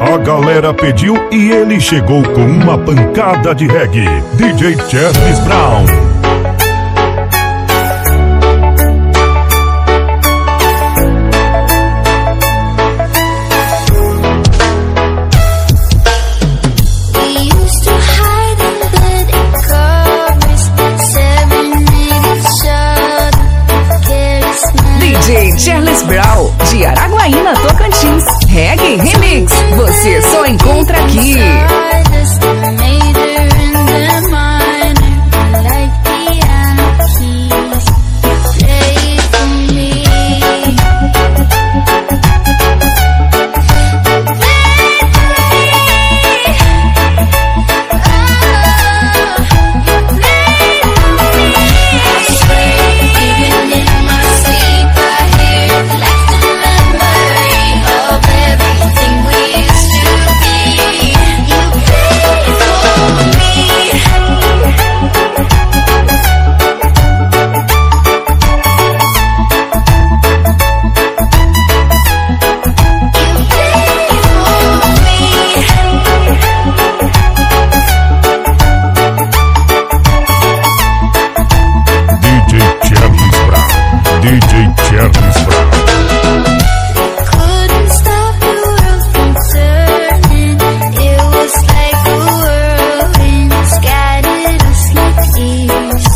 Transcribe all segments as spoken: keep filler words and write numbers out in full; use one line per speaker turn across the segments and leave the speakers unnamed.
A galera pediu e ele chegou com uma pancada de reggae. D J Charles Brown.
D J Charles Brown, de Araguaína, Tocantins. Reggae Remix, você só encontra aqui.
D J Charles Brown.
Couldn't stop the world from turning. It was like a whirlwind, scattered us like leaves.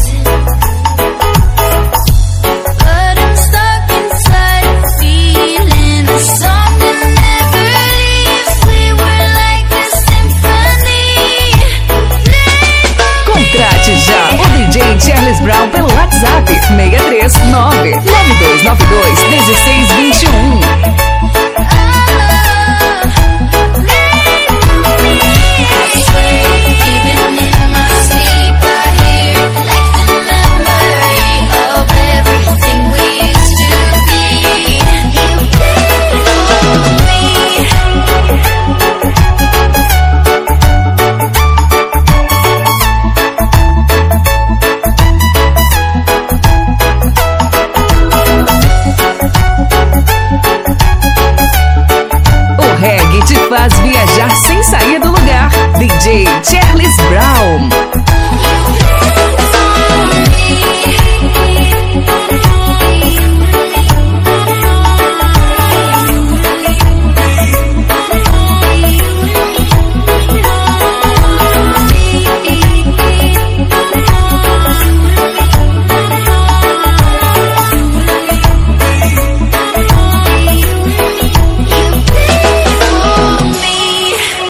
But I'm stuck inside a feeling, a song that never leaves. We were like a symphony.
Contrate já o D J Charles Brown pelo WhatsApp seis três nove nove dois nove dois um seis dois um.